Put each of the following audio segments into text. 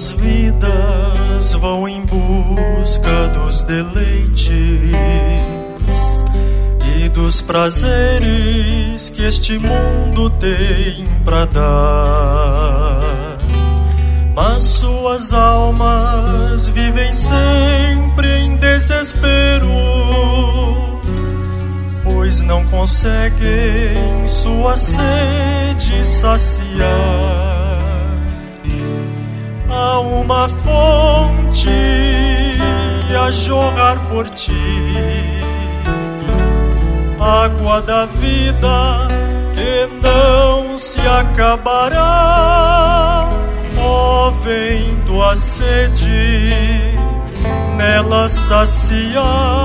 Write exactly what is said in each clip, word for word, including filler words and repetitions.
Nossas vidas vão em busca dos deleites e dos prazeres que este mundo tem pra dar. Mas suas almas vivem sempre em desespero, pois não conseguem sua sede saciar. Há uma fonte a jorrar por ti, água da vida que não se acabará. Ó, vem tua sede nela saciar,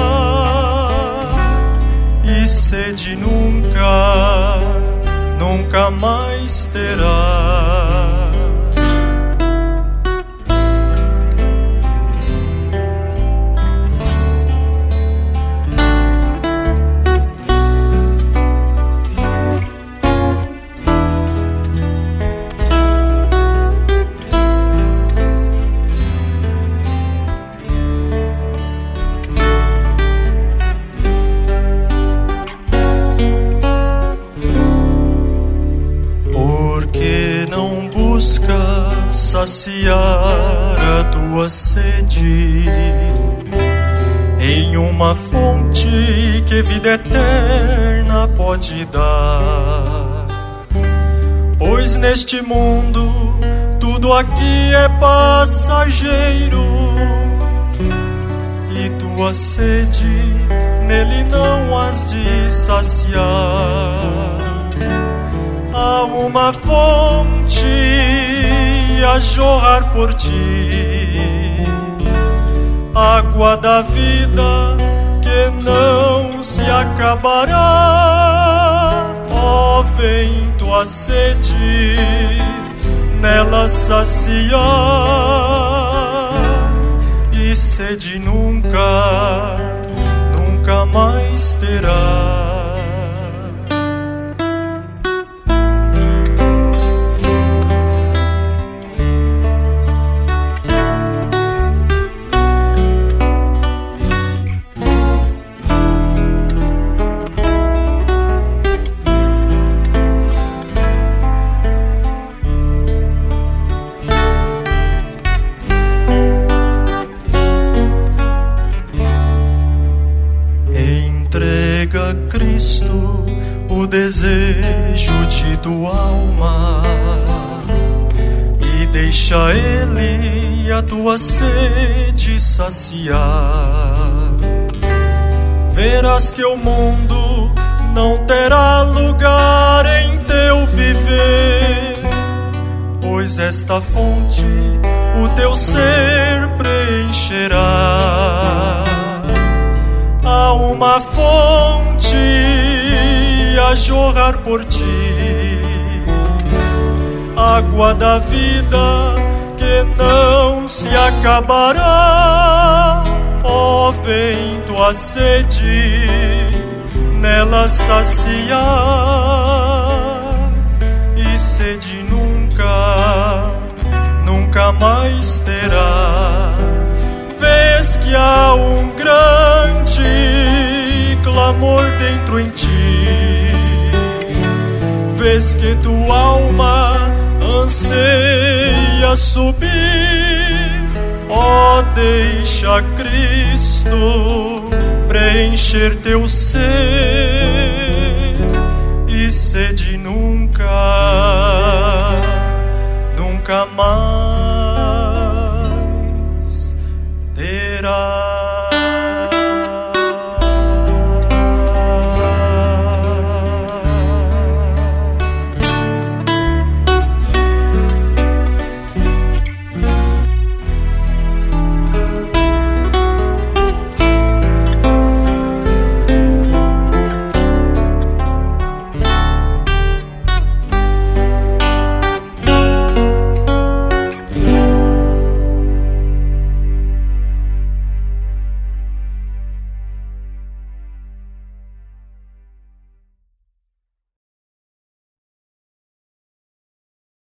e sede nunca, nunca mais terá. Saciar a tua sede em uma fonte que vida eterna pode dar. Pois neste mundo tudo aqui é passageiro, e tua sede nele não has de saciar. Há uma fonte a jorrar por ti, água da vida que não se acabará. Ó, vem tua sede nela saciar, e sede nunca, nunca mais terá. Cristo o desejo de tua alma, e deixa Ele a tua sede saciar. Verás que o mundo não terá lugar em teu viver, pois esta fonte o teu ser preencherá. Há uma fonte a jorrar por ti, água da vida que não se acabará. Ó, vem tua sede nela saciar, e sede nunca, nunca mais terá. Vês que há um grande clamor dentro em ti, vês que tua alma anseia subir. Ó, deixa Cristo preencher teu ser, e sede nunca, nunca mais